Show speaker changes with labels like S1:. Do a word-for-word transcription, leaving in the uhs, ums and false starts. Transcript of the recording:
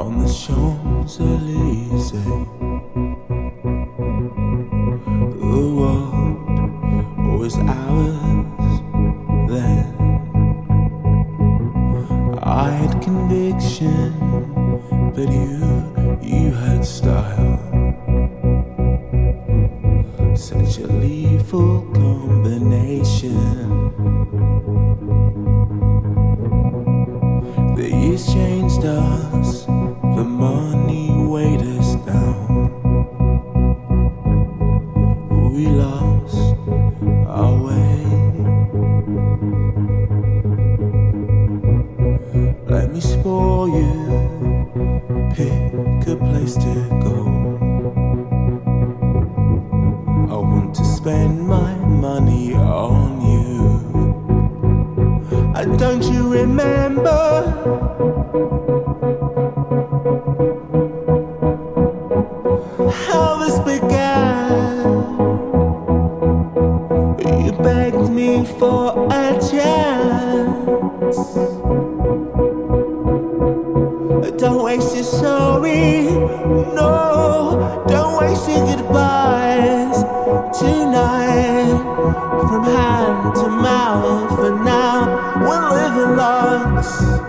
S1: on the Champs-Élysées. The world was ours then. I had conviction, but you, you had style. Such a lethal combination. The years changed us, the money weighed us down. We lost our way. Let me spoil you, pick a place to go. I want to spend my money on you. And don't you remember? How this began? You begged me for a chance. Don't waste your sorry, no. Don't waste your goodbyes tonight. From hand to mouth, and now we're living lots.